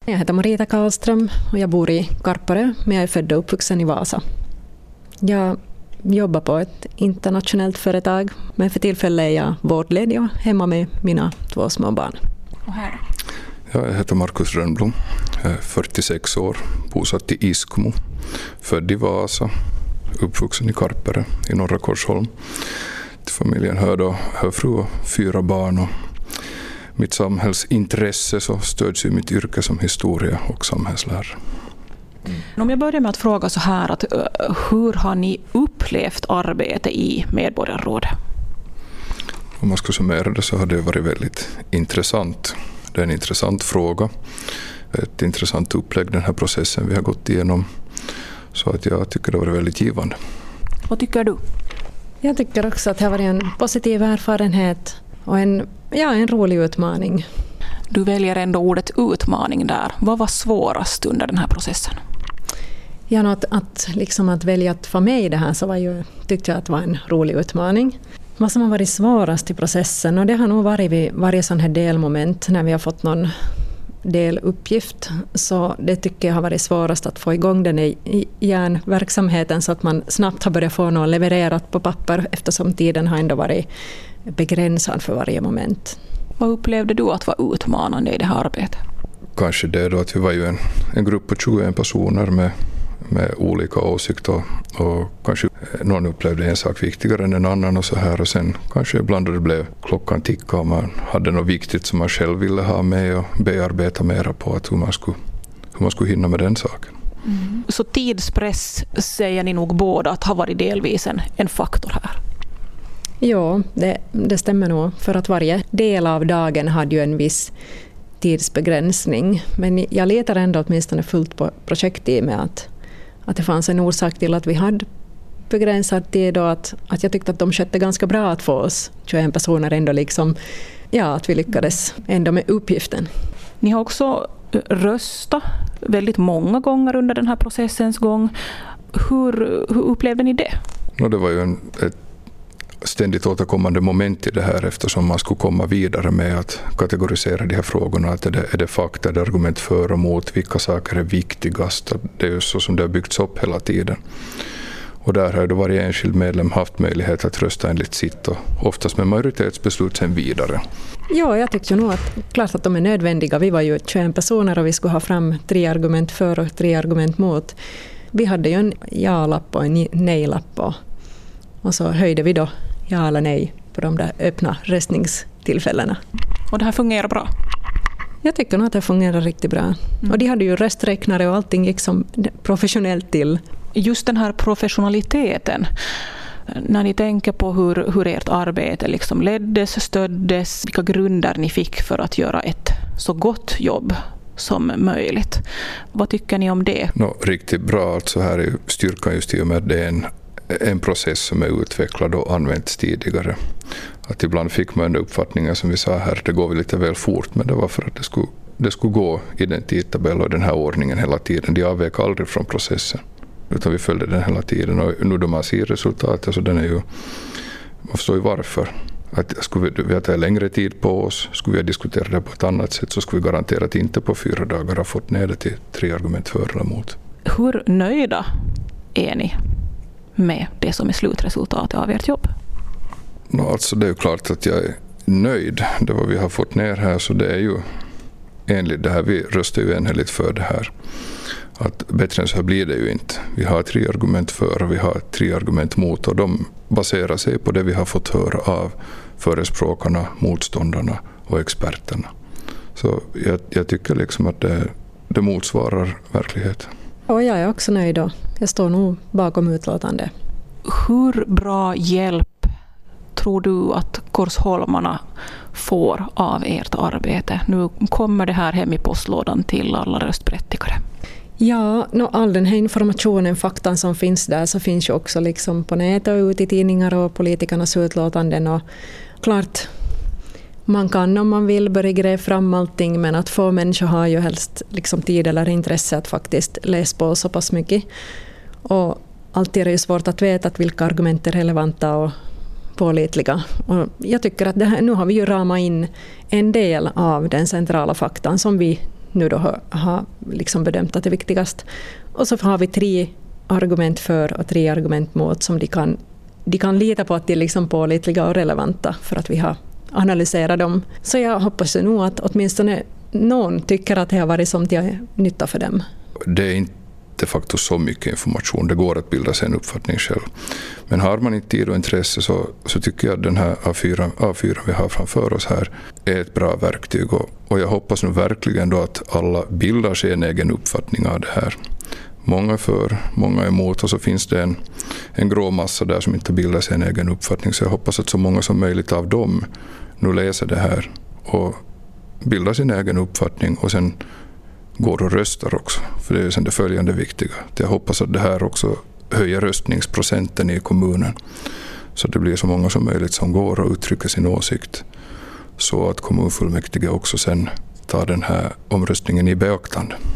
Jag heter Marita Karlström och jag bor i Karpare, men jag är född och uppvuxen i Vasa. Jag jobbar på ett internationellt företag, men för tillfället är jag vårdledig och hemma med mina 2 små barn. Och här? Jag heter Markus Rönnblom, jag är 46 år, bosatt i Iskmo, född i Vasa, uppvuxen i Karpare i norra Korsholm. Till familjen hör fru och 4 barn, och mitt samhällsintresse så stöds i mitt yrke som historia och samhällslärare. Om jag börjar med att fråga så här, att hur har ni upplevt arbete i medborgarrådet? Om man ska summera det så har det varit väldigt intressant. Det är en intressant fråga, ett intressant upplägg den här processen vi har gått igenom. Så att jag tycker det var väldigt givande. Vad tycker du? Jag tycker också att det har varit en positiv erfarenhet och en rolig utmaning. Du väljer ändå ordet utmaning där. Vad var svårast under den här processen? Ja, att välja att få med i det här så tyckte jag att det var en rolig utmaning. Vad som har varit svårast i processen, och det har nog varit vid varje sån här delmoment när vi har fått någon deluppgift, så det tycker jag har varit svårast att få igång den i hjärnverksamheten så att man snabbt har börjat få något levererat på papper, eftersom tiden har ändå varit begränsad för varje moment. Vad upplevde du att var utmanande i det här arbetet? Kanske det då att vi var ju en grupp på 21 personer med olika åsikter, och kanske någon upplevde en sak viktigare än en annan och så här, och sen kanske ibland det blev klockan ticka och man hade något viktigt som man själv ville ha med och bearbeta mera på att hur man skulle hinna med den saken. Mm. Så tidspress säger ni nog båda att har varit delvis en faktor här? Ja, det stämmer nog, för att varje del av dagen hade ju en viss tidsbegränsning, men jag letar ändå åtminstone fullt på projektet med att det fanns en orsak till att vi hade begränsad tid, och att jag tyckte att de skötte ganska bra att få oss 21 personer ändå att vi lyckades ändå med uppgiften. Ni har också röstat väldigt många gånger under den här processens gång. Hur upplevde ni det? Det var ju ett ständigt återkommande moment i det här, eftersom man skulle komma vidare med att kategorisera de här frågorna. Att är det fakta, är det argument för och mot, vilka saker är viktigast? Det är ju så som det har byggts upp hela tiden. Och där har då varje enskild medlem haft möjlighet att rösta enligt sitt, och oftast med majoritetsbeslut sen vidare. Ja, jag tyckte nog klart att de är nödvändiga. Vi var ju 21 personer och vi skulle ha fram 3 argument för och 3 argument mot. Vi hade ju en ja-lapp och en nej-lapp, och så höjde vi då ja eller nej på de där öppna röstningstillfällena. Och det här fungerar bra? Jag tycker nog att det fungerar riktigt bra. Och de hade ju rösträknare och allting gick som professionellt till. Just den här professionaliteten, när ni tänker på hur ert arbete leddes, stöddes, vilka grunder ni fick för att göra ett så gott jobb som möjligt. Vad tycker ni om det? Riktigt bra. Alltså här är styrkan just i och med att det är en process som är utvecklad och använts tidigare. Att ibland fick man den uppfattningen som vi sa här, det går lite väl fort, men det var för att det skulle gå i den tidtabell och den här ordningen hela tiden. De avvek aldrig från processen, utan vi följde den hela tiden. Och nu då man ser resultatet, så den är ju, man förstår ju varför. Att skulle vi ha tagit längre tid på oss, skulle vi ha diskuterat det på ett annat sätt, så skulle vi garanterat inte på 4 dagar ha fått ner det till 3 argument för eller emot. Hur nöjda är ni med det som är slutresultatet av ert jobb? Alltså det är ju klart att jag är nöjd. Det vad vi har fått ner här, så det är ju enligt det här, vi röstar ju enhälligt för det här. Att bättre än så här blir det ju inte. Vi har 3 argument för och vi har 3 argument mot, och de baserar sig på det vi har fått höra av förespråkarna, motståndarna och experterna. Så jag tycker att det motsvarar verkligheten. Och jag är också nöjd då. Jag står nog bakom utlåtande. Hur bra hjälp tror du att korsholmarna får av ert arbete? Nu kommer det här hem i postlådan till alla röstberättigade. Ja, all den här informationen, faktan som finns där, så finns ju också på nätet och ute i tidningar och politikernas utlåtanden. Och klart, man kan om man vill börja gräva fram allting, men att få människor har ju helst tid eller intresse att faktiskt läsa på så pass mycket. Och alltid är det ju svårt att veta att vilka argument är relevanta och pålitliga. Och jag tycker att nu har vi ju ramat in en del av den centrala faktan som vi nu då har liksom bedömt att det är viktigast. Och så har vi 3 argument för och 3 argument mot som de kan lita på att de är liksom pålitliga och relevanta för att vi har analyserat dem. Så jag hoppas nog att åtminstone någon tycker att det har varit som till nytta för dem. Det är inte de facto så mycket information. Det går att bilda sig en uppfattning själv. Men har man inte tid och intresse så tycker jag att den här A4 vi har framför oss här är ett bra verktyg. Och jag hoppas nu verkligen då att alla bildar sig en egen uppfattning av det här. Många för, många emot, och så finns det en grå massa där som inte bildar sig en egen uppfattning. Så jag hoppas att så många som möjligt av dem nu läser det här och bildar sin egen uppfattning och sen går och röstar också. För det är sen det följande viktiga. Jag hoppas att det här också höjer röstningsprocenten i kommunen. Så att det blir så många som möjligt som går och uttrycker sin åsikt. Så att kommunfullmäktige också sen tar den här omröstningen i beaktande.